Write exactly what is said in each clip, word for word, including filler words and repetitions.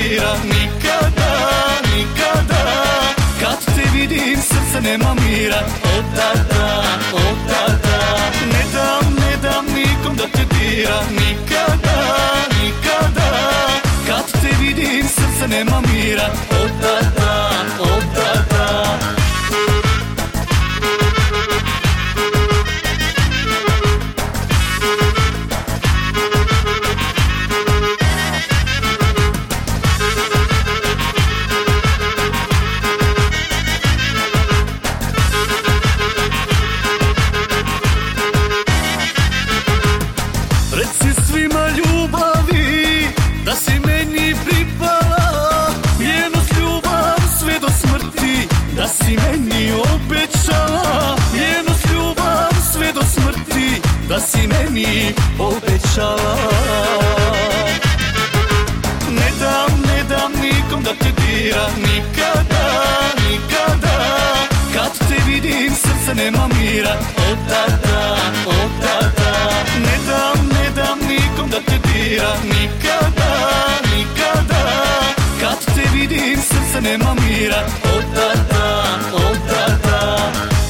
dira. Nikada, nikada, kad te vidim srce nema mira. Od tada, od tada, ne dam, ne dam nikom da te dira. Nikada, nikada, kad te vidim srce nema mira. Od tada, od tada. Reci svima ljubavi da si meni pripala, vjernost ljubav sve do smrti, da si meni obećala. Vjernost ljubav sve do smrti, da si meni obećala. Ne dam, ne dam nikom da te dira. Nikada, nikada, kad te vidim srce nema mira. Od tada, od tada, ne dam, ne dam nikom da te dira. Nikada, nikada, kad te vidim srce nema mira. Od tada, od tada.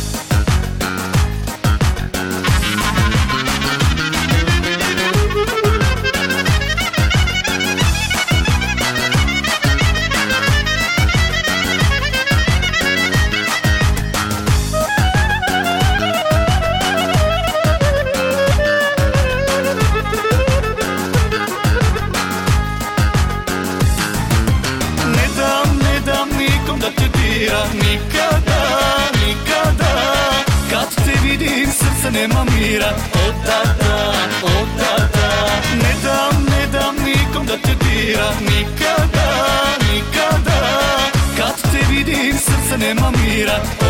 Da te dira. Nikada, nikada, kad te vidim srce nema mira. Od tada, od tada, ne dam, ne dam nikom da te dira. Nikada, nikada, kad te vidim srce nema mira.